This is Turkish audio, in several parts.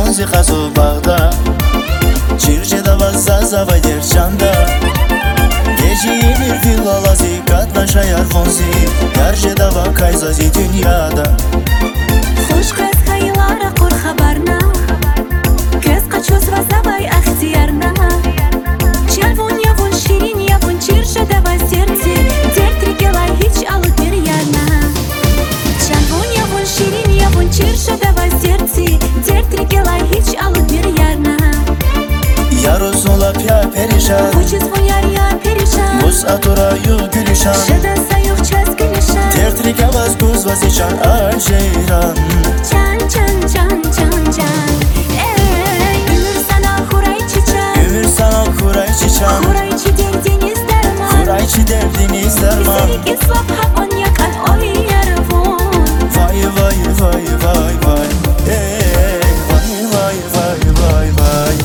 fonzi qaso bağda Çirçede vazza vayder çanda Gece yenir filalazi katlaşayar fonzi Yarjede va kayzazi dünyada Hoş kız hayılara kur habarna Kız kaçoz vazavay ahtiyarna Çalvun yavun şirin yavun çirçede va serci Dert gelay hiç alıp bir yarna Çalvun yavun şirin yavun çirçede va serci Dert gelay hiç alıp bir yarna Yaroz olap ya perişan Ucuz bu yar ya perişan Muz aturayu gülüşan Şada sayık çaz gülüşan Tertrik avaz kuz vazişan ajeyran Can can can can can Ey ömür sana huray çiçan Ömür sana kuray çiçan Huray çi derdiniz derman Kuray çi derdiniz derman Senik islap hapan yakan oy yarvun Vay vay vay vay vay Ey vay vay vay vay vay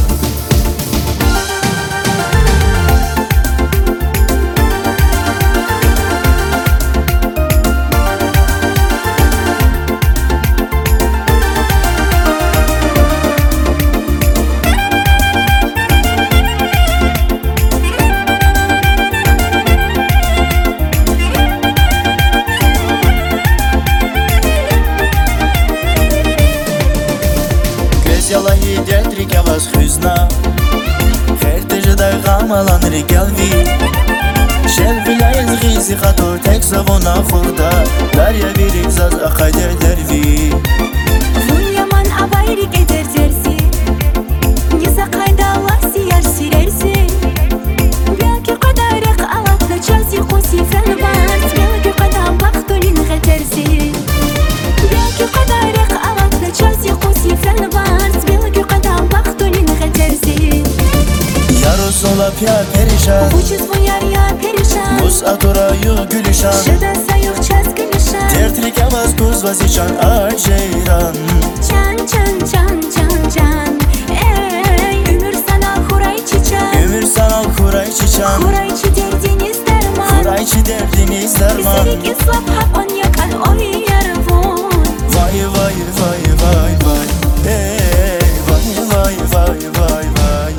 Yalayı dendrik avaz hüzna Her tecede gamalanır gelvi Şelvilayız gizi khato tek zavona khurda Darya birik zaz akayder dervi Vun yaman abayrik eder dersi Nisa kayda Allah siyar sirersi Belki kadarek alatla çalsi kusi fen vart Belki kadar baktolin getersi Belki kadarek alatla çalsi kusi fen vart Belki kadar baktolin getersi Yaroz olap ya perişan Ucuz bu yar ya perişan Muz aturayu gülüşan Şada sayık çaz gülüşan Tertrik avaz kuz vazişan ajeyran Can can can can can Ey ömür sana huray çiçan Ömür sana kuray çiçan Huray çi derdiniz derman Kuray çi derdiniz derman Senik islap hapan yakan oy yarvun Vay vay vay vay vay Ey vay vay vay vay vay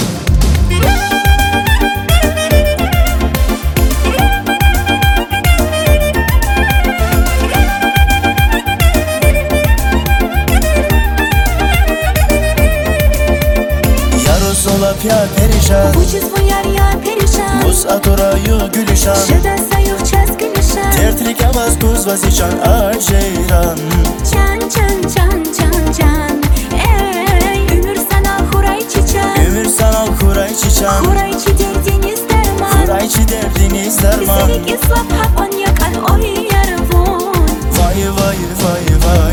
Yaroz olap ya perişan Ucuz bu yar ya perişan Muz aturayu gülüşan Şada sayık çaz gülüşan Tertrik avaz kuz vazişan ajeyran Can can can can can Ey ömür sana huray çiçan Ömür sana kuray çiçan Huray çi derdiniz derman Kuray çi derdiniz derman Senik islap hapan yakan oy yarvun Vay vay vay vay